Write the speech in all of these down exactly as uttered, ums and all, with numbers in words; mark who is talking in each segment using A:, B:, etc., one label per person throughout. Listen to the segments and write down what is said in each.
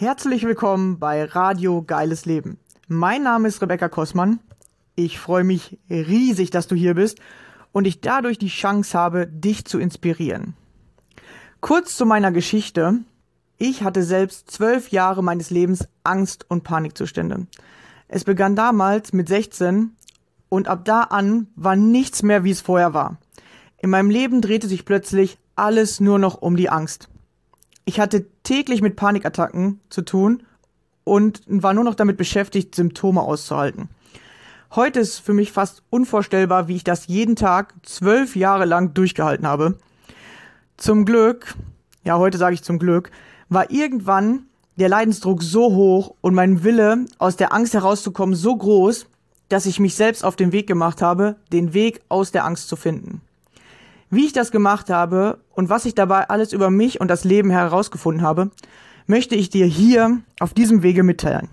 A: Herzlich willkommen bei Radio Geiles Leben. Mein Name ist Rebecca Kossmann. Ich freue mich riesig, dass du hier bist und ich dadurch die Chance habe, dich zu inspirieren. Kurz zu meiner Geschichte. Ich hatte selbst zwölf Jahre meines Lebens Angst- und Panikzustände. Es begann damals mit sechzehn und ab da an war nichts mehr, wie es vorher war. In meinem Leben drehte sich plötzlich alles nur noch um die Angst. Ich hatte täglich mit Panikattacken zu tun und war nur noch damit beschäftigt, Symptome auszuhalten. Heute ist für mich fast unvorstellbar, wie ich das jeden Tag zwölf Jahre lang durchgehalten habe. Zum Glück, ja heute sage ich zum Glück, war irgendwann der Leidensdruck so hoch und mein Wille, aus der Angst herauszukommen, so groß, dass ich mich selbst auf den Weg gemacht habe, den Weg aus der Angst zu finden. Wie ich das gemacht habe und was ich dabei alles über mich und das Leben herausgefunden habe, möchte ich dir hier auf diesem Wege mitteilen.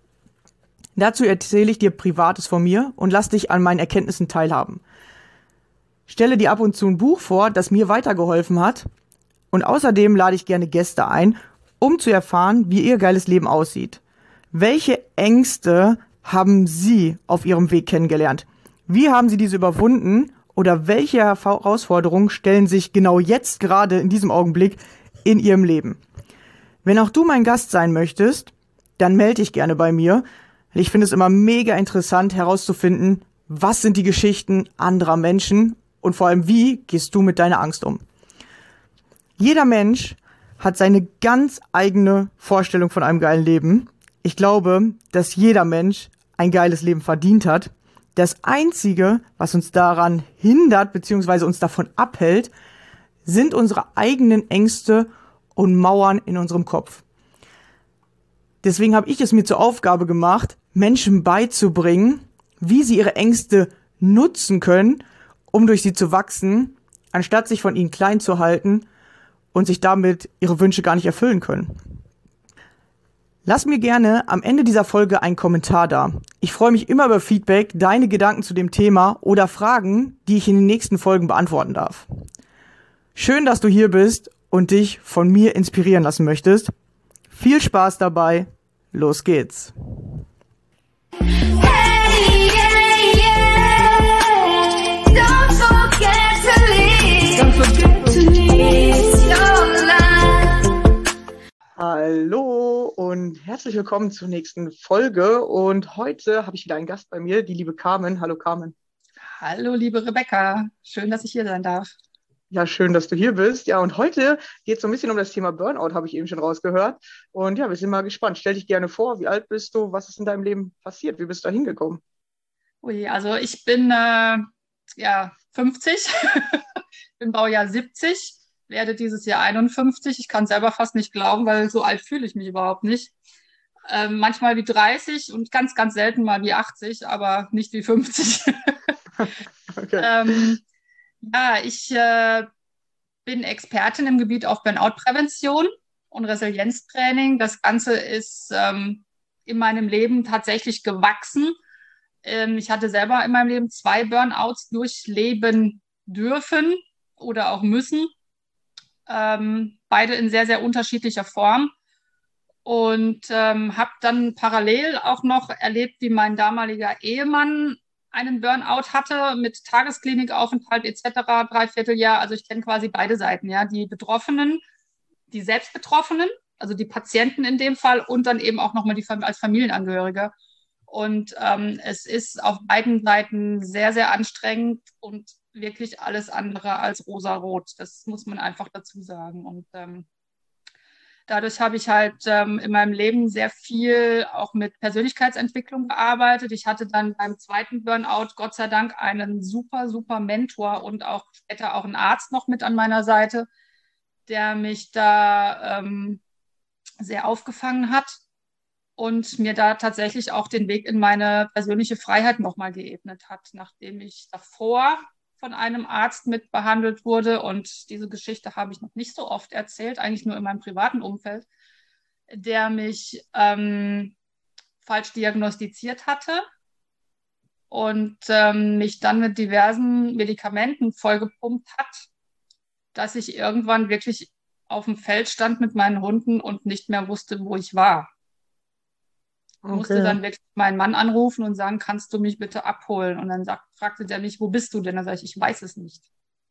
A: Dazu erzähle ich dir Privates von mir und lass dich an meinen Erkenntnissen teilhaben. Stelle dir ab und zu ein Buch vor, das mir weitergeholfen hat, und außerdem lade ich gerne Gäste ein, um zu erfahren, wie ihr geiles Leben aussieht. Welche Ängste haben Sie auf Ihrem Weg kennengelernt? Wie haben Sie diese überwunden? Oder welche Herausforderungen stellen sich genau jetzt gerade in diesem Augenblick in Ihrem Leben? Wenn auch du mein Gast sein möchtest, dann melde dich gerne bei mir. Ich finde es immer mega interessant herauszufinden, was sind die Geschichten anderer Menschen und vor allem, wie gehst du mit deiner Angst um? Jeder Mensch hat seine ganz eigene Vorstellung von einem geilen Leben. Ich glaube, dass jeder Mensch ein geiles Leben verdient hat. Das Einzige, was uns daran hindert bzw. uns davon abhält, sind unsere eigenen Ängste und Mauern in unserem Kopf. Deswegen habe ich es mir zur Aufgabe gemacht, Menschen beizubringen, wie sie ihre Ängste nutzen können, um durch sie zu wachsen, anstatt sich von ihnen klein zu halten und sich damit ihre Wünsche gar nicht erfüllen können. Lass mir gerne am Ende dieser Folge einen Kommentar da. Ich freue mich immer über Feedback, deine Gedanken zu dem Thema oder Fragen, die ich in den nächsten Folgen beantworten darf. Schön, dass du hier bist und dich von mir inspirieren lassen möchtest. Viel Spaß dabei. Los geht's.
B: Hey, yeah, yeah. Don't forget to leave. Don't forget to leave your life.
A: Hallo und herzlich willkommen zur nächsten Folge. Und heute habe ich wieder einen Gast bei mir, die liebe Carmen. Hallo Carmen.
C: Hallo, liebe Rebecca. Schön, dass ich hier sein darf.
A: Ja, schön, dass du hier bist. Ja, und heute geht es so ein bisschen um das Thema Burnout, habe ich eben schon rausgehört. Und ja, wir sind mal gespannt. Stell dich gerne vor, wie alt bist du? Was ist in deinem Leben passiert? Wie bist du da hingekommen?
C: Ui, also ich bin äh, ja fünfzig, bin Baujahr siebzig, werde dieses Jahr einundfünfzig. Ich kann es selber fast nicht glauben, weil so alt fühle ich mich überhaupt nicht. Ähm, manchmal wie dreißig und ganz, ganz selten mal wie achtzig, aber nicht wie fünfzig.
A: Okay.
C: ähm, ja, ich äh, bin Expertin im Gebiet auf Burnout-Prävention und Resilienztraining. Das Ganze ist ähm, in meinem Leben tatsächlich gewachsen. Ähm, ich hatte selber in meinem Leben zwei Burnouts durchleben dürfen oder auch müssen. Ähm, beide in sehr, sehr unterschiedlicher Form. Und ähm, habe dann parallel auch noch erlebt, wie mein damaliger Ehemann einen Burnout hatte mit Tagesklinikaufenthalt et cetera, Dreivierteljahr. Also ich kenne quasi beide Seiten, ja, die Betroffenen, die Selbstbetroffenen, also die Patienten in dem Fall und dann eben auch nochmal die Fam- als Familienangehörige. Und ähm, es ist auf beiden Seiten sehr, sehr anstrengend und wirklich alles andere als rosarot. Das muss man einfach dazu sagen. Und ähm, dadurch habe ich halt ähm, in meinem Leben sehr viel auch mit Persönlichkeitsentwicklung gearbeitet. Ich hatte dann beim zweiten Burnout Gott sei Dank einen super, super Mentor und auch später auch einen Arzt noch mit an meiner Seite, der mich da ähm, sehr aufgefangen hat und mir da tatsächlich auch den Weg in meine persönliche Freiheit nochmal geebnet hat, nachdem ich davor von einem Arzt mit behandelt wurde. Und diese Geschichte habe ich noch nicht so oft erzählt, eigentlich nur in meinem privaten Umfeld, der mich ähm, falsch diagnostiziert hatte und ähm, mich dann mit diversen Medikamenten vollgepumpt hat, dass ich irgendwann wirklich auf dem Feld stand mit meinen Hunden und nicht mehr wusste, wo ich war. Ich musste
A: Okay.
C: dann wirklich meinen Mann anrufen und sagen, kannst du mich bitte abholen? Und dann sagt, fragte der mich, wo bist du denn? Dann sage ich, ich weiß es nicht.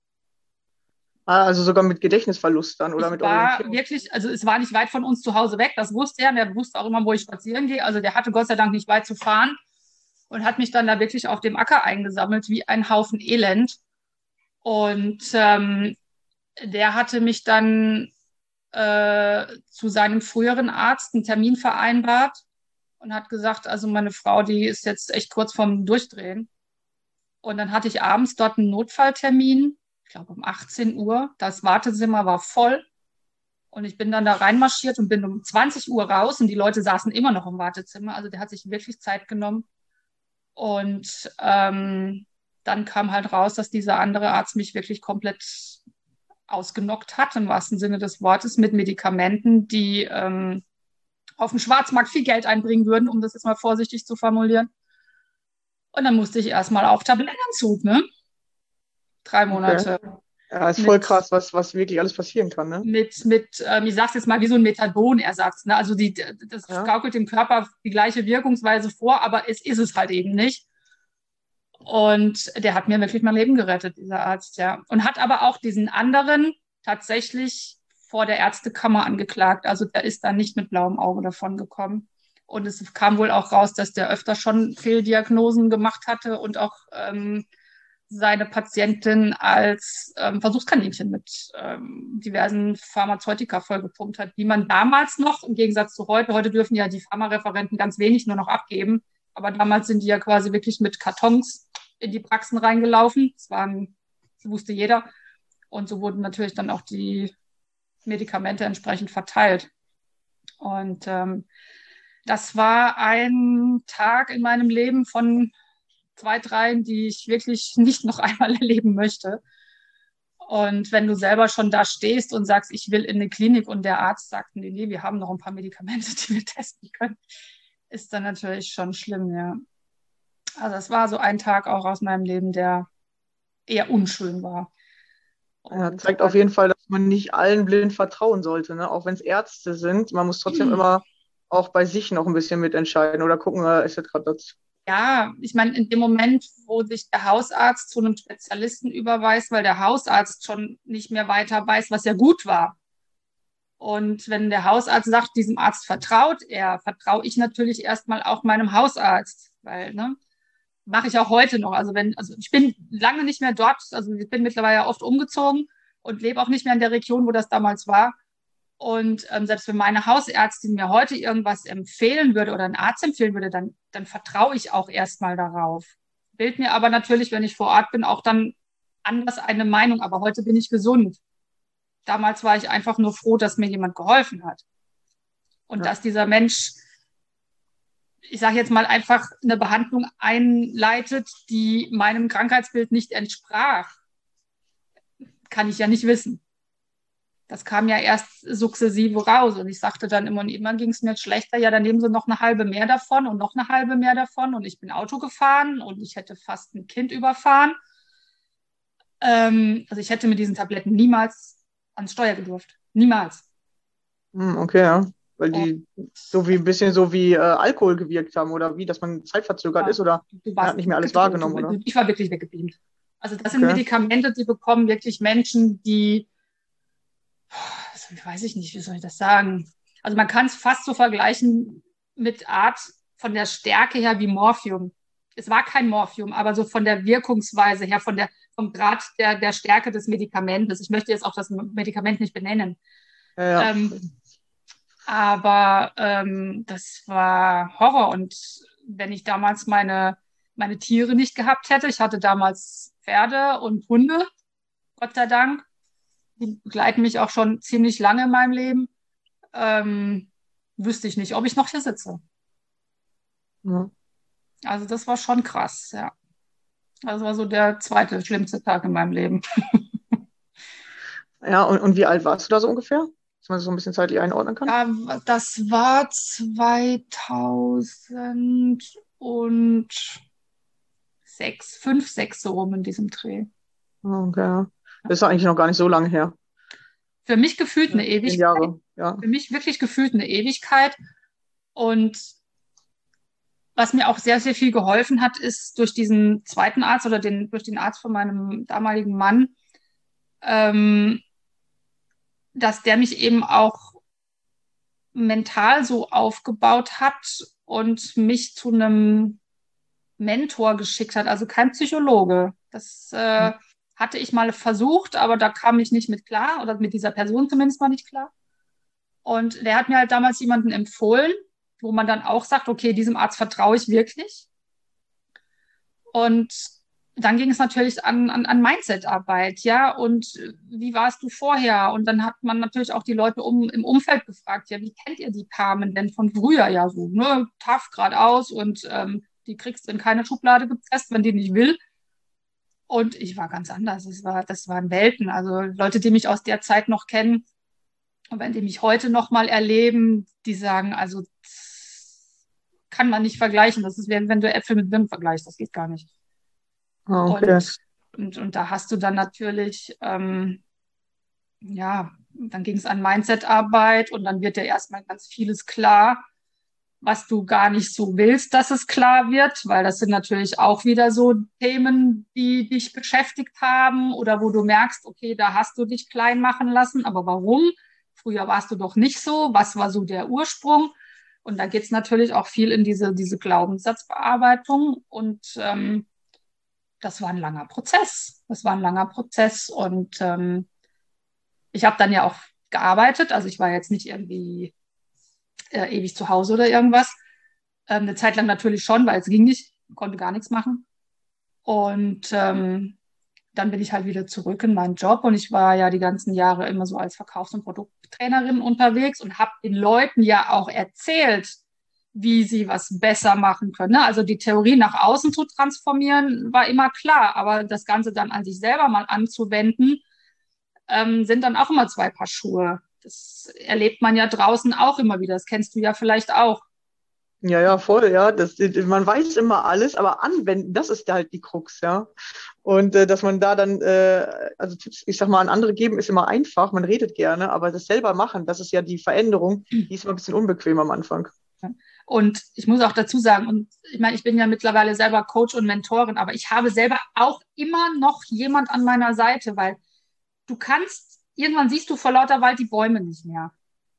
A: Ah, also sogar mit Gedächtnisverlust dann oder
C: Ich
A: mit
C: war
A: Orientierung.
C: wirklich, also es war nicht weit von uns zu Hause weg, das wusste er, und der wusste auch immer, wo ich spazieren gehe. Also der hatte Gott sei Dank nicht weit zu fahren und hat mich dann da wirklich auf dem Acker eingesammelt, wie ein Haufen Elend. Und ähm, der hatte mich dann äh, zu seinem früheren Arzt einen Termin vereinbart und hat gesagt, also meine Frau, die ist jetzt echt kurz vorm Durchdrehen. Und dann hatte ich abends dort einen Notfalltermin, ich glaube um achtzehn Uhr. Das Wartezimmer war voll. Und ich bin dann da reinmarschiert und bin um zwanzig Uhr raus und die Leute saßen immer noch im Wartezimmer. Also der hat sich wirklich Zeit genommen. Und ähm, dann kam halt raus, dass dieser andere Arzt mich wirklich komplett ausgenockt hat, im wahrsten Sinne des Wortes, mit Medikamenten, die ähm, auf dem Schwarzmarkt viel Geld einbringen würden, um das jetzt mal vorsichtig zu formulieren. Und dann musste ich erstmal auf Tablettenentzug, ne? Drei
A: Okay.
C: Monate
A: Ja, ist voll
C: mit
A: krass, was, was wirklich alles passieren kann, ne?
C: mit, mit ähm, ich sag's jetzt mal, wie so ein Methadonersatz. Ne? Also die, das
A: Ja.
C: gaukelt dem Körper die gleiche Wirkungsweise vor, aber es ist es halt eben nicht. Und der hat mir wirklich mein Leben gerettet, dieser Arzt, ja. Und hat aber auch diesen anderen tatsächlich vor der Ärztekammer angeklagt. Also der ist dann nicht mit blauem Auge davon gekommen. Und es kam wohl auch raus, dass der öfter schon Fehldiagnosen gemacht hatte und auch ähm, seine Patientin als ähm, Versuchskaninchen mit ähm, diversen Pharmazeutika vollgepumpt hat, die man damals noch, im Gegensatz zu heute, heute dürfen ja die Pharmareferenten ganz wenig nur noch abgeben, aber damals sind die ja quasi wirklich mit Kartons in die Praxen reingelaufen. Das waren, das wusste jeder. Und so wurden natürlich dann auch die Medikamente entsprechend verteilt. Und ähm, das war ein Tag in meinem Leben von zwei, dreien, die ich wirklich nicht noch einmal erleben möchte. Und wenn du selber schon da stehst und sagst, ich will in eine Klinik und der Arzt sagt, nee, nee, wir haben noch ein paar Medikamente, die wir testen können, ist dann natürlich schon schlimm, ja. Also es war so ein Tag auch aus meinem Leben, der eher unschön war.
A: Ja,
C: Und
A: zeigt
C: da,
A: auf jeden Fall, dass man nicht allen blind vertrauen sollte, ne? Auch wenn es Ärzte sind. Man muss trotzdem immer auch bei sich noch ein bisschen mitentscheiden oder gucken, äh, ist jetzt gerade das.
C: ja, ich meine, in dem Moment, wo sich der Hausarzt zu einem Spezialisten überweist, weil der Hausarzt schon nicht mehr weiter weiß, was ja gut war. Und wenn der Hausarzt sagt, diesem Arzt vertraut er, vertraue ich natürlich erstmal auch meinem Hausarzt, weil, ne, mache ich auch heute noch. Also wenn, also ich bin lange nicht mehr dort, also ich bin mittlerweile oft umgezogen und lebe auch nicht mehr in der Region, wo das damals war. Und ähm, selbst wenn meine Hausärztin mir heute irgendwas empfehlen würde oder einen Arzt empfehlen würde, dann, dann vertraue ich auch erstmal darauf. Bild mir aber natürlich, wenn ich vor Ort bin, auch dann anders eine Meinung. Aber heute bin ich gesund. Damals war ich einfach nur froh, dass mir jemand geholfen hat. Und
A: Ja.
C: dass dieser Mensch, ich sage jetzt mal, einfach eine Behandlung einleitet, die meinem Krankheitsbild nicht entsprach, kann ich ja nicht wissen. Das kam ja erst sukzessive raus. Und ich sagte dann immer, und immer ging es mir jetzt schlechter, ja, dann nehmen Sie noch eine halbe mehr davon und noch eine halbe mehr davon. Und ich bin Auto gefahren und ich hätte fast ein Kind überfahren. Ähm, also ich hätte mit diesen Tabletten niemals ans Steuer gedurft. Niemals.
A: Hm, okay, ja. Weil
C: Und
A: die so wie ein bisschen so wie äh, Alkohol gewirkt haben oder wie, dass man zeitverzögert
C: ja,
A: ist oder
C: du
A: man hat
C: warst
A: nicht mehr alles
C: weggedrückt.
A: wahrgenommen, oder?
C: Ich war wirklich weggebeamt. Also das sind
A: Okay.
C: Medikamente, die bekommen wirklich Menschen, die, weiß ich nicht, wie soll ich das sagen? Also man kann es fast so vergleichen mit Art von der Stärke her wie Morphium. Es war kein Morphium, aber so von der Wirkungsweise her, von der, vom Grad der, der Stärke des Medikamentes. Ich möchte jetzt auch das Medikament nicht benennen.
A: Ja, ja.
C: Ähm, aber ähm, das war Horror. Und wenn ich damals meine, meine Tiere nicht gehabt hätte, ich hatte damals Pferde und Hunde, Gott sei Dank, die begleiten mich auch schon ziemlich lange in meinem Leben, ähm, wüsste ich nicht, ob ich noch hier sitze.
A: Ja.
C: Also das war schon krass, ja. Das war so der zweite schlimmste Tag in meinem Leben.
A: Ja, und, und wie alt warst du da so ungefähr? Dass man das so ein bisschen zeitlich einordnen kann?
C: Ja, das war zweitausendsechs, fünf, sechs so rum in diesem Dreh.
A: Okay. Ja. Das ist eigentlich noch gar nicht so lange her.
C: für mich gefühlt eine
A: Zehn
C: Ewigkeit.
A: Jahre, ja.
C: Für mich wirklich gefühlt eine Ewigkeit. Und was mir auch sehr, sehr viel geholfen hat, ist durch diesen zweiten Arzt oder den, durch den Arzt von meinem damaligen Mann, ähm, dass der mich eben auch mental so aufgebaut hat und mich zu einem Mentor geschickt hat, also kein Psychologe. Das äh, hatte ich mal versucht, aber da kam ich nicht mit klar oder mit dieser Person zumindest mal nicht klar. Und der hat mir halt damals jemanden empfohlen, wo man dann auch sagt, okay, diesem Arzt vertraue ich wirklich. Und dann ging es natürlich an, an, an Mindset-Arbeit, ja, und wie warst du vorher? Und dann hat man natürlich auch die Leute um, im Umfeld gefragt, ja, wie kennt ihr die Carmen denn von früher? Ja, so, ne, tough geradeaus und ähm, die kriegst du in keine Schublade gepresst, wenn die nicht will. Und ich war ganz anders. Das war, das waren Welten. Also Leute, die mich aus der Zeit noch kennen und wenn die mich heute noch mal erleben, die sagen, also kann man nicht vergleichen. Das ist, wenn, wenn du Äpfel mit Birnen vergleichst, das geht gar nicht.
A: Ah, okay.
C: Und, und, und da hast du dann natürlich, ähm, ja, dann ging es an Mindset-Arbeit und dann wird dir erstmal ganz vieles klar, was du gar nicht so willst, dass es klar wird, weil das sind natürlich auch wieder so Themen, die dich beschäftigt haben oder wo du merkst, okay, da hast du dich klein machen lassen, aber warum? Früher warst du doch nicht so, was war so der Ursprung? Und da geht es natürlich auch viel in diese, diese Glaubenssatzbearbeitung und ähm, das war ein langer Prozess. Das war ein langer Prozess und ähm, ich habe dann ja auch gearbeitet, also ich war jetzt nicht irgendwie äh, ewig zu Hause oder irgendwas. Ähm, eine Zeit lang natürlich schon, weil es ging nicht, konnte gar nichts machen. Und ähm, dann bin ich halt wieder zurück in meinen Job und ich war ja die ganzen Jahre immer so als Verkaufs- und Produkttrainerin unterwegs und habe den Leuten ja auch erzählt, wie sie was besser machen können. Also die Theorie nach außen zu transformieren, war immer klar, aber das Ganze dann an sich selber mal anzuwenden, ähm, sind dann auch immer zwei Paar Schuhe. Das erlebt man ja draußen auch immer wieder. Das kennst du ja vielleicht auch.
A: Ja, ja, voll, ja. Das, man weiß immer alles, aber anwenden, das ist halt die Krux, ja. Und äh, dass man da dann, äh, also Tipps, ich sag mal, an andere geben, ist immer einfach, man redet gerne, aber das selber machen, das ist ja die Veränderung, die ist immer ein bisschen unbequem am Anfang.
C: Und ich muss auch dazu sagen, und ich meine, ich bin ja mittlerweile selber Coach und Mentorin, aber ich habe selber auch immer noch jemand an meiner Seite, weil du kannst, irgendwann siehst du vor lauter Wald die Bäume nicht mehr.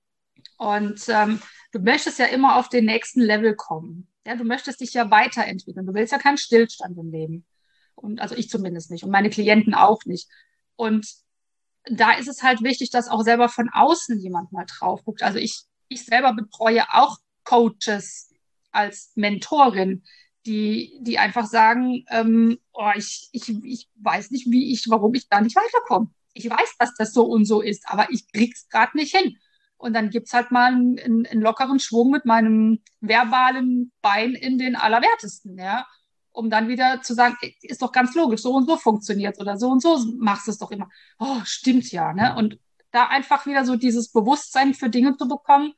C: Und ähm, du möchtest ja immer auf den nächsten Level kommen. Ja, du möchtest dich ja weiterentwickeln. Du willst ja keinen Stillstand im Leben. Und also ich zumindest nicht und meine Klienten auch nicht. Und da ist es halt wichtig, dass auch selber von außen jemand mal drauf guckt. Also ich, ich selber betreue auch Coaches als Mentorin, die, die einfach sagen, ähm, oh, ich, ich, ich weiß nicht, wie ich, warum ich da nicht weiterkomme. Ich weiß, dass das so und so ist, aber ich krieg's gerade nicht hin. Und dann gibt's halt mal einen, einen, einen lockeren Schwung mit meinem verbalen Bein in den Allerwertesten, ja, um dann wieder zu sagen, ist doch ganz logisch, so und so funktioniert oder so und so machst du es doch immer. Oh, stimmt ja, ne? Und da einfach wieder so dieses Bewusstsein für Dinge zu bekommen,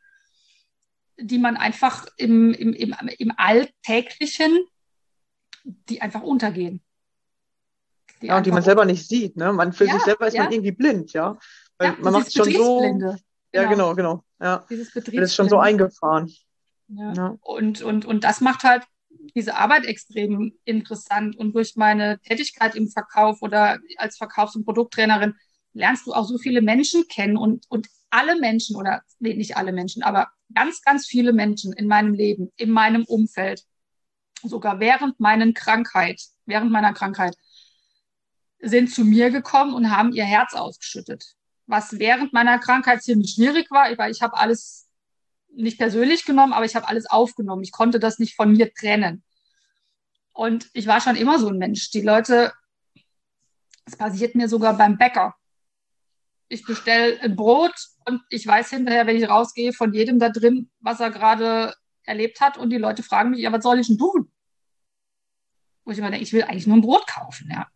C: die man einfach im, im, im, im Alltäglichen, die einfach untergehen.
A: Die ja, und die man selber nicht sieht, ne? Man, für ja, sich selber ist ja. man irgendwie blind, ja. Weil ja, man macht schon so. Ja, genau, genau. Ja.
C: Dieses
A: Das ist schon so eingefahren.
C: Ja. Ja. Und, und, und das macht halt diese Arbeit extrem interessant. Und durch meine Tätigkeit im Verkauf oder als Verkaufs- und Produkttrainerin lernst du auch so viele Menschen kennen und, und alle Menschen oder nee, nicht alle Menschen, aber ganz, ganz viele Menschen in meinem Leben, in meinem Umfeld, sogar während meiner Krankheit, während meiner Krankheit, sind zu mir gekommen und haben ihr Herz ausgeschüttet. Was während meiner Krankheit ziemlich schwierig war, weil ich habe alles nicht persönlich genommen, aber ich habe alles aufgenommen. Ich konnte das nicht von mir trennen. Und ich war schon immer so ein Mensch. Die Leute, es passiert mir sogar beim Bäcker. Ich bestelle ein Brot und ich weiß hinterher, wenn ich rausgehe, von jedem da drin, was er gerade erlebt hat. Und die Leute fragen mich, ja, was soll ich denn tun? Wo ich immer denke, ich will eigentlich nur ein Brot kaufen, ja.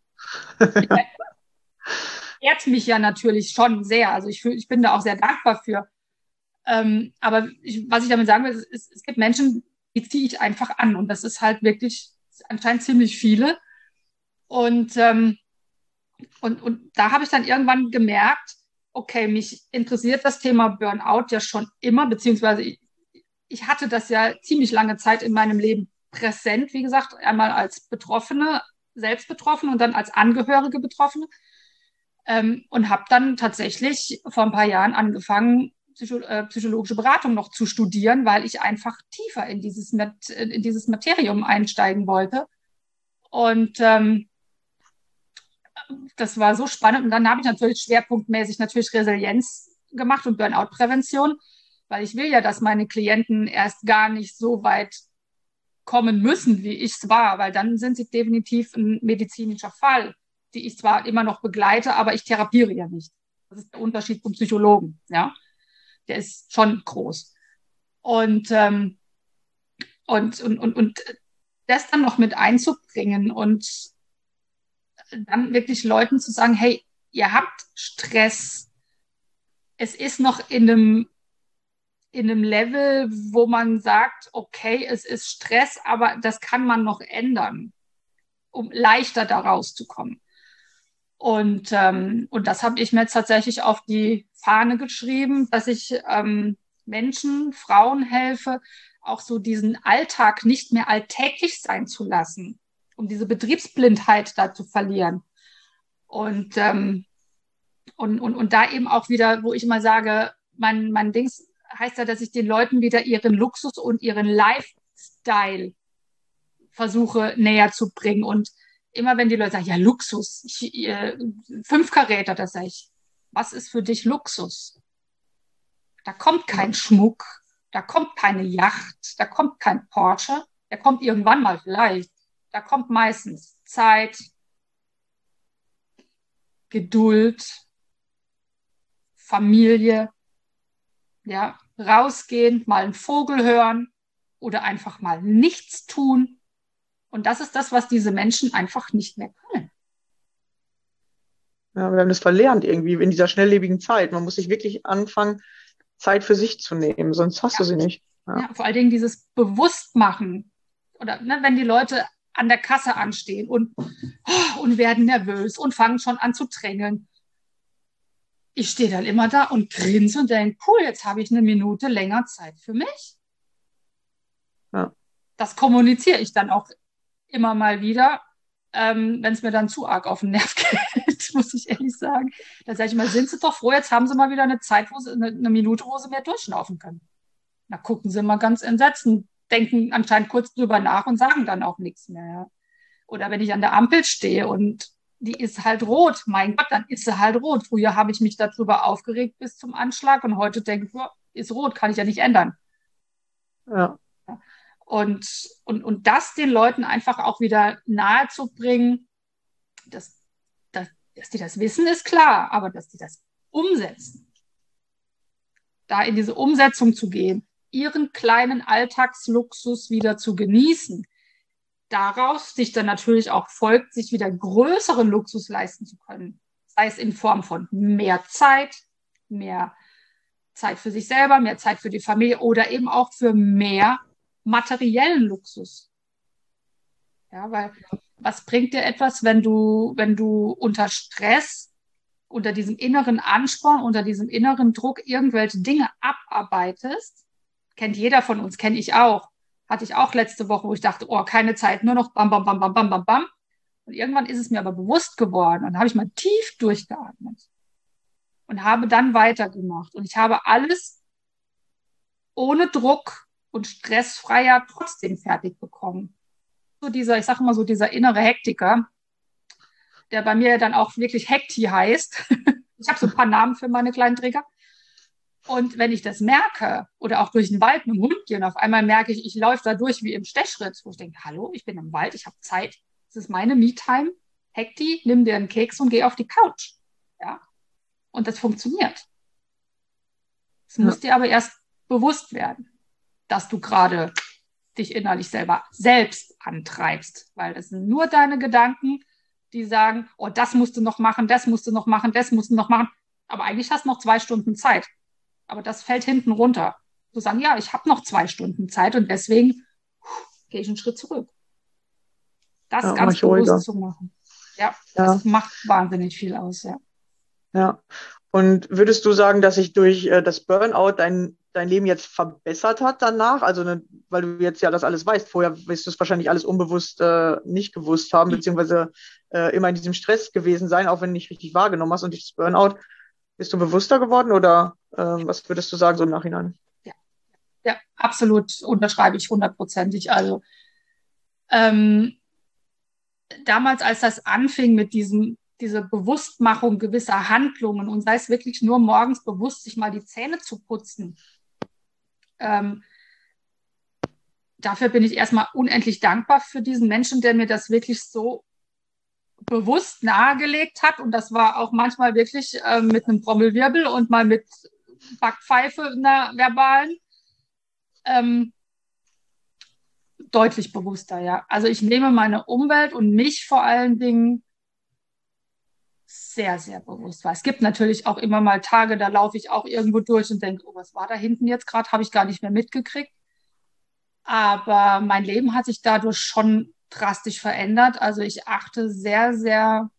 C: Ehrt mich ja natürlich schon sehr. Also ich, ich bin da auch sehr dankbar für. Ähm, aber ich, was ich damit sagen will, ist, es gibt Menschen, die ziehe ich einfach an. Und das ist halt wirklich anscheinend ziemlich viele. Und, ähm, und, und da habe ich dann irgendwann gemerkt, okay, mich interessiert das Thema Burnout ja schon immer, beziehungsweise ich, ich hatte das ja ziemlich lange Zeit in meinem Leben präsent, wie gesagt, einmal als Betroffene, selbst Betroffene und dann als Angehörige Betroffene. Ähm, und habe dann tatsächlich vor ein paar Jahren angefangen, Psycho äh, psychologische Beratung noch zu studieren, weil ich einfach tiefer in dieses, Mat in dieses Materium einsteigen wollte. Und ähm, das war so spannend. Und dann habe ich natürlich schwerpunktmäßig natürlich Resilienz gemacht und Burnout-Prävention, weil ich will ja, dass meine Klienten erst gar nicht so weit kommen müssen, wie ich es war, weil dann sind sie definitiv ein medizinischer Fall, die ich zwar immer noch begleite, aber ich therapiere ja nicht. Das ist der Unterschied zum Psychologen, ja. Der ist schon groß. Und, ähm, und, und, und, und das dann noch mit einzubringen und dann wirklich Leuten zu sagen, hey, ihr habt Stress. Es ist noch in einem, in einem Level, wo man sagt, okay, es ist Stress, aber das kann man noch ändern, um leichter da rauszukommen. Und, ähm, und das habe ich mir jetzt tatsächlich auf die Fahne geschrieben, dass ich ähm, Menschen, Frauen helfe, auch so diesen Alltag nicht mehr alltäglich sein zu lassen, um diese Betriebsblindheit da zu verlieren. Und, ähm, und, und, und da eben auch wieder, wo ich immer sage, mein, mein Dings heißt ja, dass ich den Leuten wieder ihren Luxus und ihren Lifestyle versuche näher zu bringen. Und immer wenn die Leute sagen, ja, Luxus, ich, äh, fünf Karäter, da sage ich, was ist für dich Luxus? Da kommt kein Schmuck, da kommt keine Yacht, da kommt kein Porsche, der kommt irgendwann mal vielleicht. Da kommt meistens Zeit, Geduld, Familie, ja, rausgehen, mal einen Vogel hören oder einfach mal nichts tun. Und das ist das, was diese Menschen einfach nicht mehr können.
A: Ja, wir haben das verlernt irgendwie in dieser schnelllebigen Zeit. Man muss sich wirklich anfangen, Zeit für sich zu nehmen, sonst hast
C: Ja.
A: du sie nicht. Ja.
C: Ja, vor allen Dingen dieses Bewusstmachen. Oder ne, wenn die Leute an der Kasse anstehen und, oh, und werden nervös und fangen schon an zu drängeln. Ich stehe dann immer da und grinse und denke, cool, jetzt habe ich eine Minute länger Zeit für mich.
A: Ja.
C: Das kommuniziere ich dann auch immer mal wieder, ähm, wenn es mir dann zu arg auf den Nerv geht, muss ich ehrlich sagen. Da sage ich mal, sind Sie doch froh, jetzt haben Sie mal wieder eine Zeit, wo Sie, eine, eine Minute, wo Sie mehr durchschnaufen können. Da gucken sie mal ganz entsetzt und denken anscheinend kurz drüber nach und sagen dann auch nichts mehr. Ja. Oder wenn ich an der Ampel stehe und die ist halt rot, mein Gott, dann ist sie halt rot. Früher habe ich mich darüber aufgeregt bis zum Anschlag und heute denke ich, boah, ist rot, kann ich ja nicht ändern.
A: Ja.
C: Und, und, und das den Leuten einfach auch wieder nahe zu bringen, dass, dass, dass die das wissen, ist klar, aber dass die das umsetzen. Da in diese Umsetzung zu gehen, ihren kleinen Alltagsluxus wieder zu genießen, daraus sich dann natürlich auch folgt, sich wieder größeren Luxus leisten zu können. Sei es in Form von mehr Zeit, mehr Zeit für sich selber, mehr Zeit für die Familie oder eben auch für mehr materiellen Luxus. Ja, weil was bringt dir etwas, wenn du, wenn du unter Stress, unter diesem inneren Ansporn, unter diesem inneren Druck irgendwelche Dinge abarbeitest? Kennt jeder von uns, kenne ich auch. Hatte ich auch letzte Woche, wo ich dachte, oh, keine Zeit, nur noch bam, bam, bam, bam, bam, bam, bam. Und irgendwann ist es mir aber bewusst geworden und habe ich mal tief durchgeatmet und habe dann weitergemacht. Und ich habe alles ohne Druck und stressfreier trotzdem fertig bekommen. So dieser, ich sage mal so, dieser innere Hektiker, der bei mir dann auch wirklich Hekti heißt. Ich habe so ein paar Namen für meine kleinen Trigger. Und wenn ich das merke oder auch durch den Wald mit dem Hund gehe und auf einmal merke ich, ich laufe da durch wie im Stechschritt, wo ich denke, hallo, ich bin im Wald, ich habe Zeit, das ist meine Me-Time. Hekti, nimm dir einen Keks und geh auf die Couch. Ja? Und das funktioniert. Es
A: Ja.
C: muss dir aber erst bewusst werden, dass du gerade dich innerlich selber selbst antreibst, weil das sind nur deine Gedanken, die sagen, oh, das musst du noch machen, das musst du noch machen, das musst du noch machen. Aber eigentlich hast du noch zwei Stunden Zeit. Aber das fällt hinten runter. Zu sagen, ja, ich habe noch zwei Stunden Zeit und deswegen gehe ich einen Schritt zurück. Das
A: Ja, mach
C: ganz
A: ich ruhiger.
C: bewusst zu machen. Ja,
A: Ja.
C: das macht wahnsinnig viel aus, ja.
A: Ja. Und würdest du sagen, dass sich durch äh, das Burnout dein, dein Leben jetzt verbessert hat danach? Also, ne, weil du jetzt ja das alles weißt. Vorher wirst du es wahrscheinlich alles unbewusst äh, nicht gewusst haben, beziehungsweise äh, immer in diesem Stress gewesen sein, auch wenn du nicht richtig wahrgenommen hast. Und durch das Burnout bist du bewusster geworden oder ähm, was würdest du sagen so im Nachhinein?
C: Ja, ja, absolut unterschreibe ich hundertprozentig. Also ähm, damals, als das anfing mit diesem, dieser Bewusstmachung gewisser Handlungen und sei es wirklich nur morgens bewusst, sich mal die Zähne zu putzen, ähm, dafür bin ich erstmal unendlich dankbar für diesen Menschen, der mir das wirklich so bewusst nahegelegt hat. Und das war auch manchmal wirklich äh, mit einem Trommelwirbel und mal mit Backpfeife einer verbalen. Ähm, deutlich bewusster, ja. Also ich nehme meine Umwelt und mich vor allen Dingen sehr, sehr bewusst wahr. Es gibt natürlich auch immer mal Tage, da laufe ich auch irgendwo durch und denke, oh, was war da hinten jetzt gerade? Habe ich gar nicht mehr mitgekriegt. Aber mein Leben hat sich dadurch schon drastisch verändert. Also ich achte sehr, sehr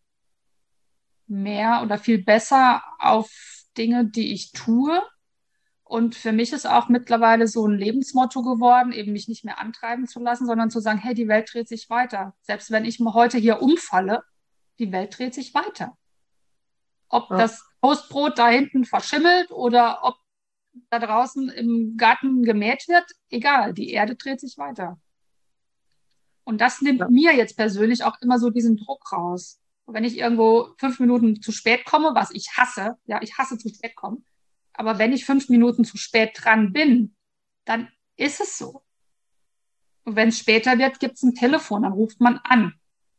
C: mehr oder viel besser auf Dinge, die ich tue. Und für mich ist auch mittlerweile so ein Lebensmotto geworden, eben mich nicht mehr antreiben zu lassen, sondern zu sagen, hey, die Welt dreht sich weiter. Selbst wenn ich mal heute hier umfalle, die Welt dreht sich weiter. Ob
A: Ja,
C: das Toastbrot da hinten verschimmelt oder ob da draußen im Garten gemäht wird, egal, die Erde dreht sich weiter. Und das nimmt
A: ja,
C: mir jetzt persönlich auch immer so diesen Druck raus. Und wenn ich irgendwo fünf Minuten zu spät komme, was ich hasse, ja, ich hasse zu spät kommen, aber wenn ich fünf Minuten zu spät dran bin, dann ist es so. Und wenn es später wird, gibt es ein Telefon, dann ruft man an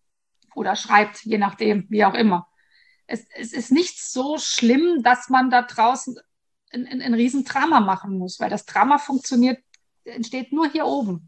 C: oder schreibt, je nachdem, wie auch immer. Es, es ist nicht so schlimm, dass man da draußen ein, ein, ein Riesendrama machen muss, weil das Drama funktioniert, entsteht nur hier oben.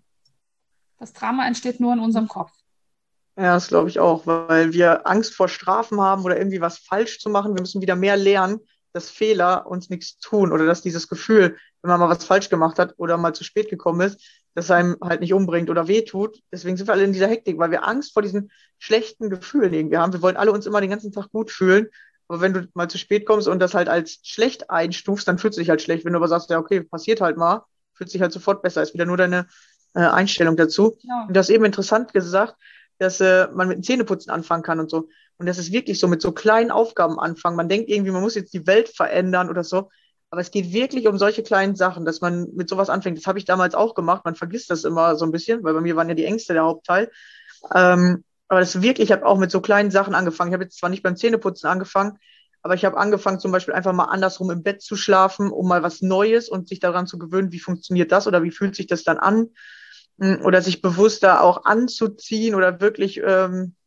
C: Das Drama entsteht nur in unserem Kopf.
A: ja, das glaube ich auch, weil wir Angst vor Strafen haben oder irgendwie was falsch zu machen. Wir müssen wieder mehr lernen, dass Fehler uns nichts tun oder dass dieses Gefühl, wenn man mal was falsch gemacht hat oder mal zu spät gekommen ist, dass einem halt nicht umbringt oder wehtut. Deswegen sind wir alle in dieser Hektik, weil wir Angst vor diesen schlechten Gefühlen irgendwie haben. Wir wollen alle uns immer den ganzen Tag gut fühlen. Aber wenn du mal zu spät kommst und das halt als schlecht einstufst, dann fühlst du dich halt schlecht. Wenn du aber sagst, ja, okay, passiert halt mal, fühlt sich halt sofort besser. Ist wieder nur deine äh, Einstellung dazu.
C: Ja,
A: Und du hast eben interessant gesagt, dass äh, man mit dem Zähneputzen anfangen kann und so. Und das ist wirklich so, mit so kleinen Aufgaben anfangen. Man denkt irgendwie, man muss jetzt die Welt verändern oder so. Aber es geht wirklich um solche kleinen Sachen, dass man mit sowas anfängt. Das habe ich damals auch gemacht. Man vergisst das immer so ein bisschen, weil bei mir waren ja die Ängste der Hauptteil. Ähm, aber das ist wirklich, ich habe auch mit so kleinen Sachen angefangen. Ich habe jetzt zwar nicht beim Zähneputzen angefangen, aber ich habe angefangen, zum Beispiel einfach mal andersrum im Bett zu schlafen, um mal was Neues und sich daran zu gewöhnen, wie funktioniert das oder wie fühlt sich das dann an. Oder sich bewusster auch anzuziehen oder wirklich ähm,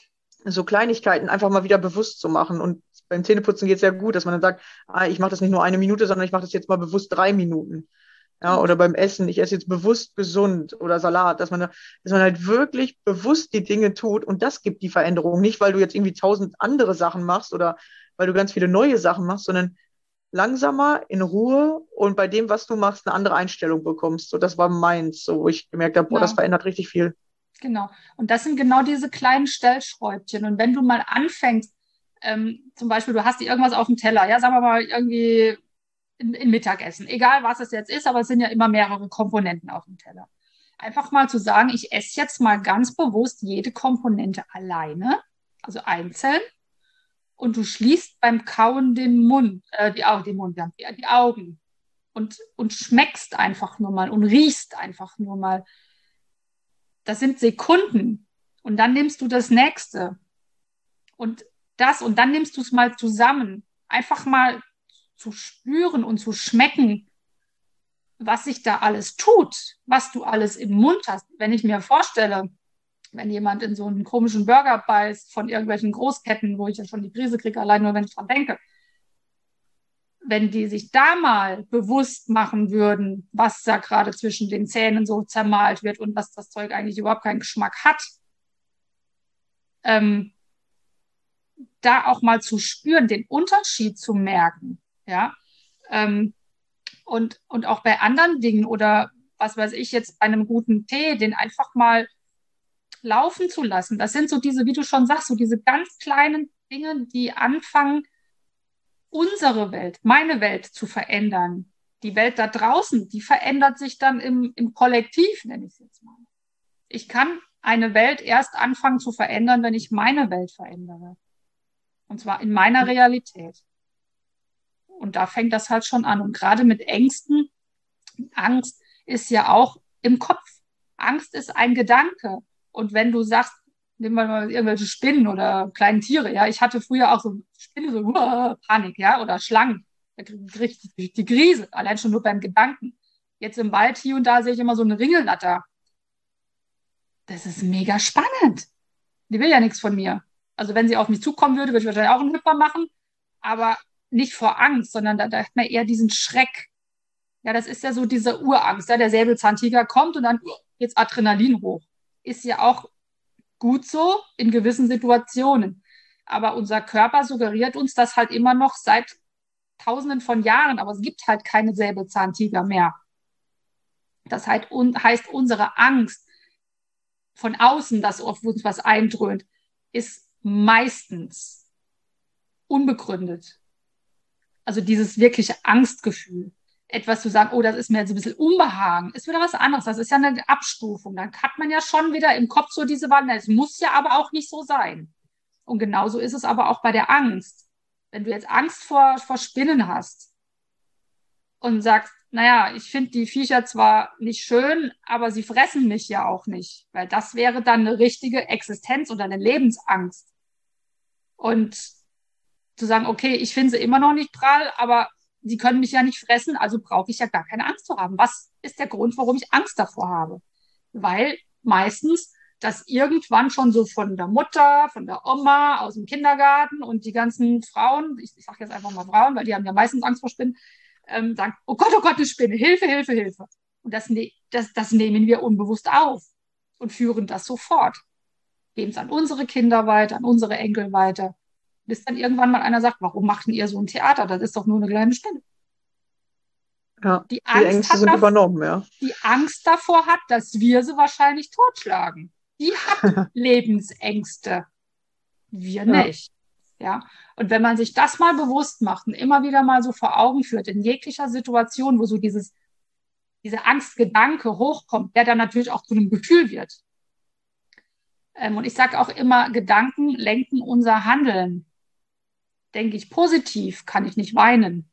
A: so Kleinigkeiten einfach mal wieder bewusst zu machen. Und beim Zähneputzen geht es ja gut, dass man dann sagt, ah, ich mache das nicht nur eine Minute, sondern ich mache das jetzt mal bewusst drei Minuten. Ja, oder beim Essen, ich esse jetzt bewusst gesund oder Salat, dass man, dass man halt wirklich bewusst die Dinge tut und das gibt die Veränderung. Nicht, weil du jetzt irgendwie tausend andere Sachen machst oder weil du ganz viele neue Sachen machst, sondern langsamer, in Ruhe und bei dem, was du machst, eine andere Einstellung bekommst. So, das war meins, so, wo ich gemerkt habe, boah, das
C: genau,
A: verändert richtig viel.
C: genau. Und das sind genau diese kleinen Stellschräubchen. Und wenn du mal anfängst, ähm, zum Beispiel, du hast dir irgendwas auf dem Teller, ja, sagen wir mal irgendwie in, in Mittagessen, egal was es jetzt ist, aber es sind ja immer mehrere Komponenten auf dem Teller. Einfach mal zu sagen, ich esse jetzt mal ganz bewusst jede Komponente alleine, also einzeln, und du schließt beim Kauen den Mund, äh, die, Au- den Mund, ja, die, die Augen und, und schmeckst einfach nur mal und riechst einfach nur mal. Das sind Sekunden. Und dann nimmst du das nächste und das und dann nimmst du es mal zusammen. Einfach mal zu spüren und zu schmecken, was sich da alles tut, was du alles im Mund hast. Wenn ich mir vorstelle, wenn jemand in so einen komischen Burger beißt von irgendwelchen Großketten, wo ich ja schon die Krise kriege, allein nur wenn ich dran denke, wenn die sich da mal bewusst machen würden, was da gerade zwischen den Zähnen so zermalt wird und dass das Zeug eigentlich überhaupt keinen Geschmack hat, ähm, da auch mal zu spüren, den Unterschied zu merken, ja, ähm, und, und auch bei anderen Dingen oder was weiß ich jetzt bei einem guten Tee, den einfach mal laufen zu lassen. Das sind so diese, wie du schon sagst, so diese ganz kleinen Dinge, die anfangen, unsere Welt, meine Welt zu verändern. Die Welt da draußen, die verändert sich dann im, im Kollektiv, nenne ich es jetzt mal. Ich kann eine Welt erst anfangen zu verändern, wenn ich meine Welt verändere. Und zwar in meiner Realität. Und da fängt das halt schon an. Und gerade mit Ängsten, Angst ist ja auch im Kopf. Angst ist ein Gedanke. Und wenn du sagst, nehmen wir mal irgendwelche Spinnen oder kleine Tiere, ja, ich hatte früher auch so Spinnen, so uah, Panik, ja, oder Schlangen. Da kriege ich die, die Krise, allein schon nur beim Gedanken. Jetzt im Wald hier und da sehe ich immer so eine Ringelnatter. Das ist mega spannend. Die will ja nichts von mir. Also wenn sie auf mich zukommen würde, würde ich wahrscheinlich auch einen Hüpfer machen, aber nicht vor Angst, sondern da, da hat man eher diesen Schreck. Ja, das ist ja so diese Urangst. Ja, der Säbelzahntiger kommt und dann geht's Adrenalin hoch. Ist ja auch gut so in gewissen Situationen. Aber unser Körper suggeriert uns das halt immer noch seit Tausenden von Jahren, aber es gibt halt keine Säbelzahntiger mehr. Das heißt, un- heißt unsere Angst von außen, dass auf uns was eindröhnt, ist meistens unbegründet. Also dieses wirkliche Angstgefühl. Etwas zu sagen, oh, das ist mir jetzt ein bisschen Unbehagen, ist wieder was anderes. Das ist ja eine Abstufung. Dann hat man ja schon wieder im Kopf so diese Wandel. Es muss ja aber auch nicht so sein. Und genauso ist es aber auch bei der Angst. Wenn du jetzt Angst vor, vor Spinnen hast und sagst, naja, ich finde die Viecher zwar nicht schön, aber sie fressen mich ja auch nicht, weil das wäre dann eine richtige Existenz oder eine Lebensangst. Und zu sagen, okay, ich finde sie immer noch nicht prall, aber sie können mich ja nicht fressen, also brauche ich ja gar keine Angst zu haben. Was ist der Grund, warum ich Angst davor habe? Weil meistens das irgendwann schon so von der Mutter, von der Oma, aus dem Kindergarten und die ganzen Frauen, ich, ich sage jetzt einfach mal Frauen, weil die haben ja meistens Angst vor Spinnen, ähm, sagen, oh Gott, oh Gott, eine Spinne, Hilfe, Hilfe, Hilfe. Und das, ne das, das nehmen wir unbewusst auf und führen das sofort. Geben es an unsere Kinder weiter, an unsere Enkel weiter. Bis dann irgendwann mal einer sagt, warum macht denn ihr so ein Theater? Das ist doch nur eine kleine Spinne.
D: Ja,
C: Die
D: die
C: Angst,
D: Ängste
C: hat
D: sind
C: dav-
D: übernommen, ja.
C: die Angst davor hat, dass wir sie wahrscheinlich totschlagen. Die hat Lebensängste. Wir
D: Ja.
C: nicht. Ja. Und wenn man sich das mal bewusst macht und immer wieder mal so vor Augen führt, in jeglicher Situation, wo so dieses, dieser Angstgedanke hochkommt, der dann natürlich auch zu einem Gefühl wird. Ähm, und ich sage auch immer, Gedanken lenken unser Handeln. Denke ich positiv, kann ich nicht weinen.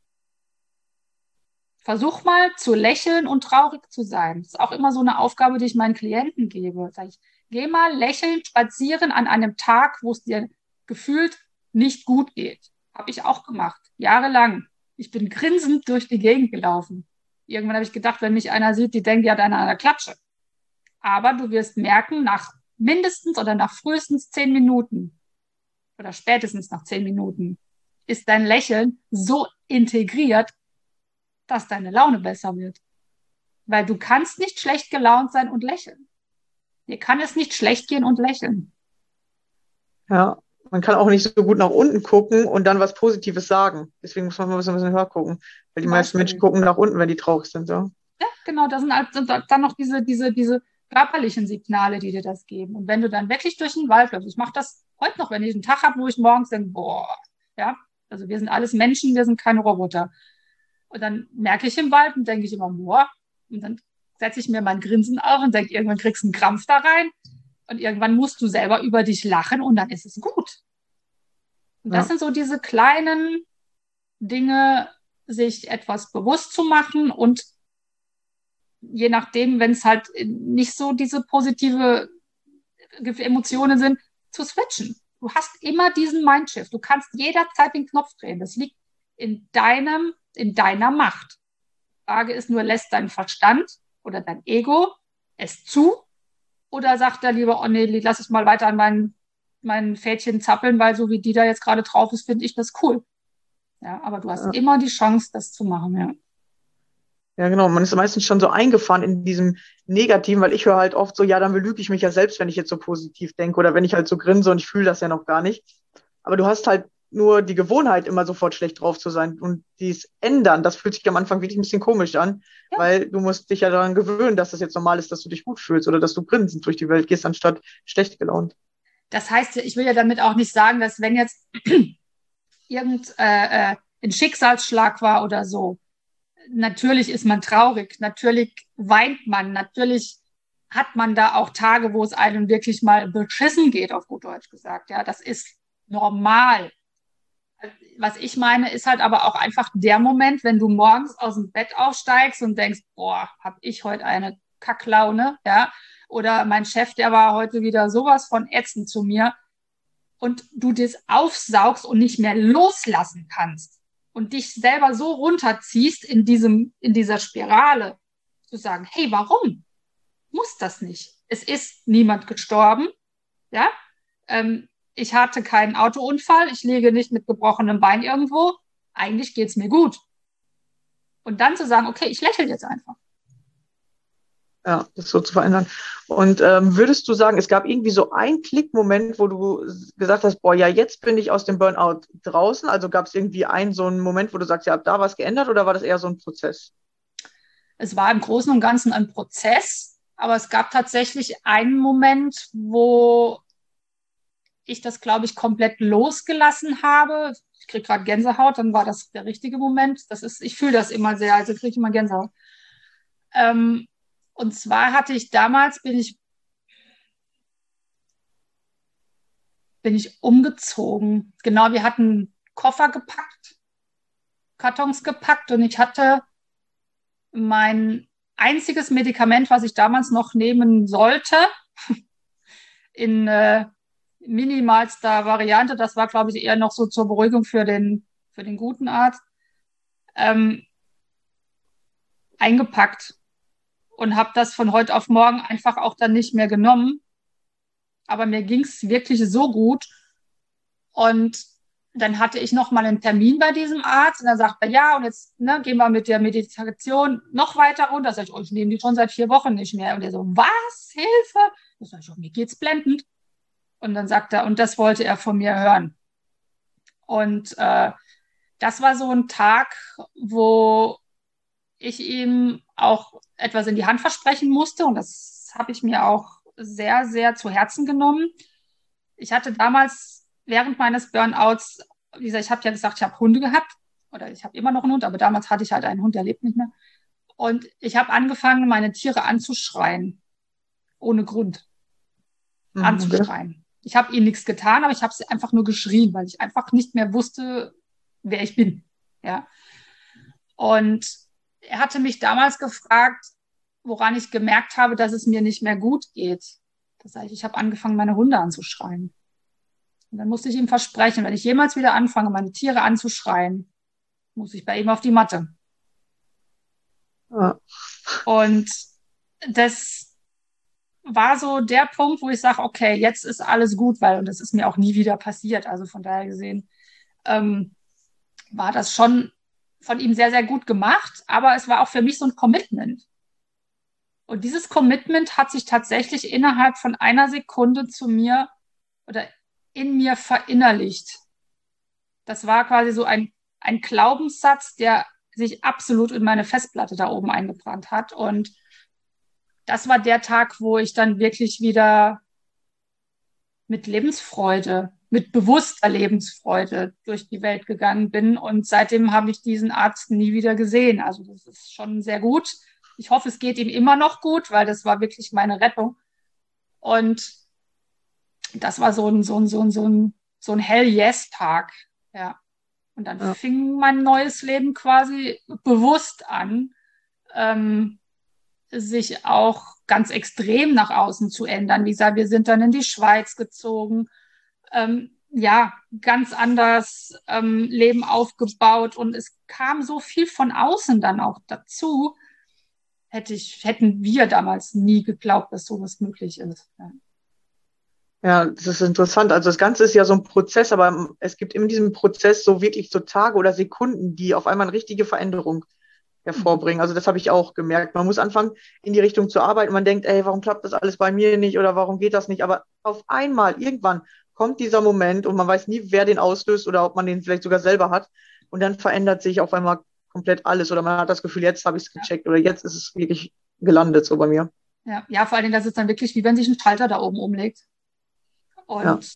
C: Versuch mal zu lächeln und traurig zu sein. Das ist auch immer so eine Aufgabe, die ich meinen Klienten gebe. Sag ich, geh mal lächelnd spazieren an einem Tag, wo es dir gefühlt nicht gut geht. Habe ich auch gemacht, jahrelang. Ich bin grinsend durch die Gegend gelaufen. Irgendwann habe ich gedacht, wenn mich einer sieht, die denkt, die hat eine an der Klatsche. Aber du wirst merken, nach mindestens oder nach frühestens zehn Minuten oder spätestens nach zehn Minuten ist dein Lächeln so integriert, dass deine Laune besser wird. Weil du kannst nicht schlecht gelaunt sein und lächeln. Dir kann es nicht schlecht gehen und lächeln.
D: Ja, man kann auch nicht so gut nach unten gucken und dann was Positives sagen. Deswegen muss man mal ein bisschen höher gucken. Weil die
C: Zum
D: meisten
C: Beispiel.
D: Menschen gucken nach unten, wenn die traurig sind. Ja.
C: Ja, genau, das sind halt sind dann noch diese, diese, diese körperlichen Signale, die dir das geben. Und wenn du dann wirklich durch den Wald läufst, ich mache das heute noch, wenn ich einen Tag habe, wo ich morgens denke, boah, ja, also wir sind alles Menschen, wir sind keine Roboter. Und dann merke ich im Wald und denke ich immer, boah, und dann setze ich mir mein Grinsen auf und denke, irgendwann kriegst du einen Krampf da rein und irgendwann musst du selber über dich lachen und dann ist es gut. Und das
D: Ja.
C: sind so diese kleinen Dinge, sich etwas bewusst zu machen und je nachdem, wenn es halt nicht so diese positive Emotionen sind, zu switchen. Du hast immer diesen Mindshift. Du kannst jederzeit den Knopf drehen. Das liegt in deinem, in deiner Macht. Die Frage ist nur, lässt dein Verstand oder dein Ego es zu? Oder sagt er lieber, oh nee, lass ich mal weiter an meinen, meinen Fädchen zappeln, weil so wie die da jetzt gerade drauf ist, finde ich das cool. Ja, aber du hast
D: Ja.
C: immer die Chance, das zu machen, ja.
D: Ja, genau. Man ist meistens schon so eingefahren in diesem Negativen, weil ich höre halt oft so, ja, dann belüge ich mich ja selbst, wenn ich jetzt so positiv denke oder wenn ich halt so grinse und ich fühle das ja noch gar nicht. Aber du hast halt nur die Gewohnheit, immer sofort schlecht drauf zu sein. Und dies Ändern, das fühlt sich am Anfang wirklich ein bisschen komisch an,
C: Ja.
D: weil du musst dich ja daran gewöhnen, dass das jetzt normal ist, dass du dich gut fühlst oder dass du grinsend durch die Welt gehst, anstatt schlecht gelaunt.
C: Das heißt, ich will ja damit auch nicht sagen, dass wenn jetzt irgend äh, äh, ein Schicksalsschlag war oder so. Natürlich ist man traurig, natürlich weint man, natürlich hat man da auch Tage, wo es einem wirklich mal beschissen geht, auf gut Deutsch gesagt. Ja, das ist normal. Was ich meine, ist halt aber auch einfach der Moment, wenn du morgens aus dem Bett aufsteigst und denkst, boah, hab ich heute eine Kacklaune, ja, oder mein Chef, der war heute wieder sowas von ätzend zu mir und du das aufsaugst und nicht mehr loslassen kannst und dich selber so runterziehst in diesem, in dieser Spirale, zu sagen, hey, warum? Muss das nicht. Es ist niemand gestorben, ja, ähm, ich hatte keinen Autounfall, ich liege nicht mit gebrochenem Bein irgendwo, eigentlich geht's mir gut. Und dann zu sagen, okay, ich lächle jetzt einfach.
D: Ja, das so zu verändern. Und ähm, würdest du sagen, es gab irgendwie so einen Klickmoment, wo du gesagt hast, boah, ja, jetzt bin ich aus dem Burnout draußen? Also gab es irgendwie einen so einen Moment, wo du sagst, ja, ab da was geändert oder war das eher so ein Prozess?
C: Es war im Großen und Ganzen ein Prozess, aber es gab tatsächlich einen Moment, wo ich das, glaube ich, komplett losgelassen habe. Ich kriege gerade Gänsehaut, dann war das der richtige Moment. Das ist, ich fühle das immer sehr, also kriege ich immer Gänsehaut. Ähm, und zwar hatte ich damals, bin ich, bin ich umgezogen. Genau, wir hatten Koffer gepackt, Kartons gepackt und ich hatte mein einziges Medikament, was ich damals noch nehmen sollte, in äh, minimalster Variante. Das war, glaube ich, eher noch so zur Beruhigung für den, für den guten Arzt, ähm, eingepackt und habe das von heute auf morgen einfach auch dann nicht mehr genommen. Aber mir ging es wirklich so gut. Und dann hatte ich noch mal einen Termin bei diesem Arzt und dann sagt er, ja, und jetzt ne, gehen wir mit der Meditation noch weiter runter. Da sag ich, oh, ich nehme die schon seit vier Wochen nicht mehr. Und er so, was? Hilfe? Da sag ich, oh, mir geht's blendend. Und dann sagt er, und das wollte er von mir hören. Und äh, das war so ein Tag, wo ich ihm auch etwas in die Hand versprechen musste. Und das habe ich mir auch sehr, sehr zu Herzen genommen. Ich hatte damals während meines Burnouts, wie gesagt, ich habe ja gesagt, ich habe Hunde gehabt. Oder ich habe immer noch einen Hund, aber damals hatte ich halt einen Hund, der lebt nicht mehr. Und ich habe angefangen, meine Tiere anzuschreien. Ohne Grund.
D: Mhm,
C: Anzuschreien. Ich habe ihnen nichts getan, aber ich habe sie einfach nur geschrien, weil ich einfach nicht mehr wusste, wer ich bin. Ja. Und er hatte mich damals gefragt, woran ich gemerkt habe, dass es mir nicht mehr gut geht. Das heißt, ich habe angefangen, meine Hunde anzuschreien. Und dann musste ich ihm versprechen, wenn ich jemals wieder anfange, meine Tiere anzuschreien, muss ich bei ihm auf die Matte.
D: Ja.
C: Und das war so der Punkt, wo ich sage, okay, jetzt ist alles gut, weil, und das ist mir auch nie wieder passiert. Also von daher gesehen, ähm, war das schon von ihm sehr, sehr gut gemacht, aber es war auch für mich so ein Commitment. Und dieses Commitment hat sich tatsächlich innerhalb von einer Sekunde zu mir oder in mir verinnerlicht. Das war quasi so ein, ein Glaubenssatz, der sich absolut in meine Festplatte da oben eingebrannt hat. Und das war der Tag, wo ich dann wirklich wieder mit Lebensfreude, mit bewusster Lebensfreude durch die Welt gegangen bin. Und seitdem habe ich diesen Arzt nie wieder gesehen. Also das ist schon sehr gut. Ich hoffe, es geht ihm immer noch gut, weil das war wirklich meine Rettung. Und das war so ein, so ein, so ein, so ein, so ein Hell-Yes-Tag. Ja. Und dann
D: Ja.
C: fing mein neues Leben quasi bewusst an, ähm, sich auch ganz extrem nach außen zu ändern. Wie gesagt, wir sind dann in die Schweiz gezogen, ähm, ja, ganz anders ähm, Leben aufgebaut und es kam so viel von außen dann auch dazu. Hätte ich, hätten wir damals nie geglaubt, dass sowas möglich ist. Ja.
D: Ja, das ist interessant. Also das Ganze ist ja so ein Prozess, aber es gibt in diesem Prozess so wirklich so Tage oder Sekunden, die auf einmal eine richtige Veränderung hervorbringen. Also das habe ich auch gemerkt. Man muss anfangen, in die Richtung zu arbeiten. Man denkt, ey, warum klappt das alles bei mir nicht oder warum geht das nicht? Aber auf einmal, irgendwann kommt dieser Moment und man weiß nie, wer den auslöst oder ob man den vielleicht sogar selber hat. Und dann verändert sich auf einmal komplett alles oder man hat das Gefühl, jetzt habe ich es gecheckt oder jetzt ist es wirklich gelandet so bei mir.
C: Ja, ja, vor allen Dingen, das ist dann wirklich wie wenn sich ein Schalter da oben umlegt. Und,
D: Ja.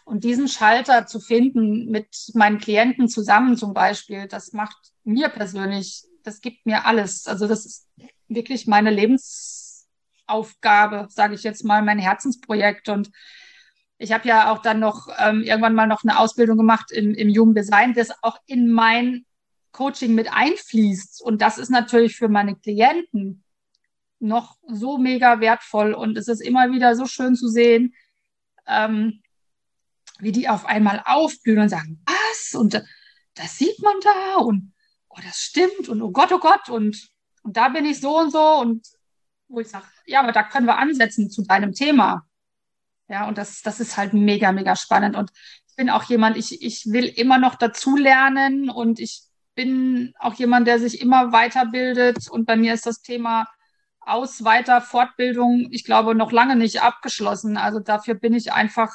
C: Und diesen Schalter zu finden mit meinen Klienten zusammen zum Beispiel, das macht mir persönlich, das gibt mir alles. Also das ist wirklich meine Lebensaufgabe, sage ich jetzt mal, mein Herzensprojekt. Und ich habe ja auch dann noch ähm, irgendwann mal noch eine Ausbildung gemacht im, im Human Design, das auch in mein Coaching mit einfließt. Und das ist natürlich für meine Klienten noch so mega wertvoll. Und es ist immer wieder so schön zu sehen, ähm, wie die auf einmal aufblühen und sagen, was? Und äh, das sieht man da und oh, das stimmt und oh Gott, oh Gott und, und da bin ich so und so und wo ich sage, ja, aber da können wir ansetzen zu deinem Thema. Ja, und das, das ist halt mega, mega spannend. Und ich bin auch jemand, ich, ich will immer noch dazulernen und ich bin auch jemand, der sich immer weiterbildet. Und bei mir ist das Thema Aus-, Weiter-, Fortbildung, ich glaube, noch lange nicht abgeschlossen. Also dafür bin ich einfach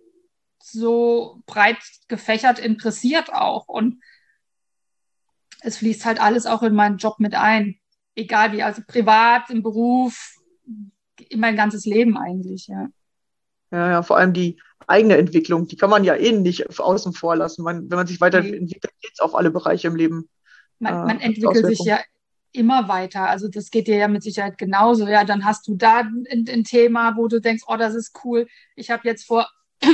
C: so breit gefächert interessiert auch. Und es fließt halt alles auch in meinen Job mit ein. Egal wie, also privat, im Beruf, in mein ganzes Leben eigentlich, ja.
D: Ja, ja, vor allem die eigene Entwicklung, die kann man ja eh nicht außen vor lassen. Man, wenn man sich
C: Nee.
D: weiterentwickelt, geht es auf alle Bereiche im Leben.
C: Man,
D: Äh,
C: man
D: hat
C: entwickelt sich
D: Auswirkungen.
C: ja immer weiter. Also das geht dir ja mit Sicherheit genauso. Ja, dann hast du da ein, ein Thema, wo du denkst, oh, das ist cool. Ich habe jetzt vor,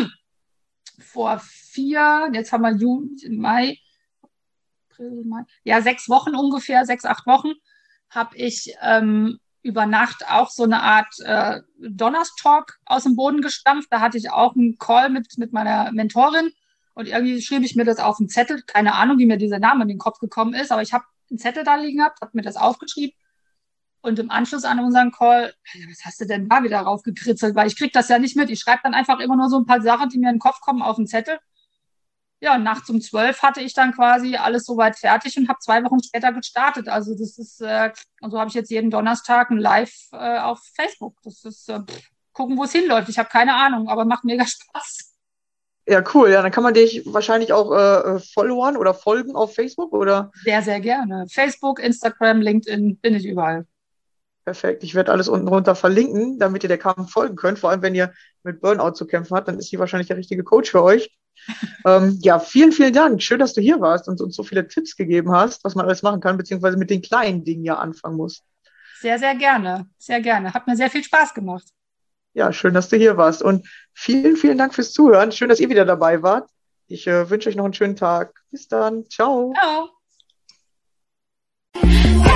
C: vor vier, jetzt haben wir Juni, Mai, April, Mai, ja, sechs Wochen ungefähr, sechs, acht Wochen, habe ich ähm, über Nacht auch so eine Art äh, Donnerstalk aus dem Boden gestampft. Da hatte ich auch einen Call mit, mit meiner Mentorin und irgendwie schrieb ich mir das auf einen Zettel. Keine Ahnung, wie mir dieser Name in den Kopf gekommen ist, aber ich habe einen Zettel da liegen gehabt, habe mir das aufgeschrieben und im Anschluss an unseren Call, ja, was hast du denn da wieder raufgekritzelt? Weil ich krieg das ja nicht mit. Ich schreibe dann einfach immer nur so ein paar Sachen, die mir in den Kopf kommen, auf den Zettel. Ja, und nachts um zwölf hatte ich dann quasi alles soweit fertig und habe zwei Wochen später gestartet. Also das ist, äh, und so habe ich jetzt jeden Donnerstag ein Live äh, auf Facebook. Das ist, äh, pff, gucken, wo es hinläuft. Ich habe keine Ahnung, aber macht mega Spaß.
D: Ja, cool. Ja, dann kann man dich wahrscheinlich auch äh, äh, followern oder folgen auf Facebook, oder?
C: Sehr, sehr gerne. Facebook, Instagram, LinkedIn, bin ich überall.
D: Perfekt. Ich werde alles unten runter verlinken, damit ihr der Carmen folgen könnt. Vor allem, wenn ihr mit Burnout zu kämpfen habt, dann ist sie wahrscheinlich der richtige Coach für euch. Ähm, ja, vielen, vielen Dank. Schön, dass du hier warst und uns so viele Tipps gegeben hast, was man alles machen kann, beziehungsweise mit den kleinen Dingen ja anfangen muss.
C: Sehr, sehr gerne. Sehr gerne. Hat mir sehr viel Spaß gemacht.
D: Ja, schön, dass du hier warst. Und vielen, vielen Dank fürs Zuhören. Schön, dass ihr wieder dabei wart. Ich äh, wünsche euch noch einen schönen Tag. Bis dann. Ciao.
C: Ciao.
B: Hey,